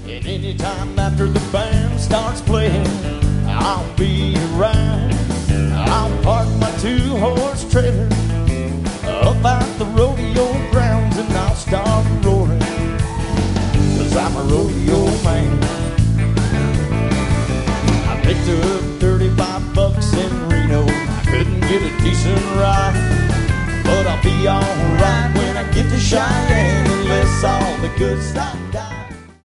And anytime after the band starts playing, I'll be around. I'll park my two-horse trailer up at the rodeo grounds, and I'll start roaring, 'cause I'm a rodeo man. I picked up $35 in Reno. I couldn't get a decent ride, but I'll be alright when I get to Cheyenne, unless all the good stuff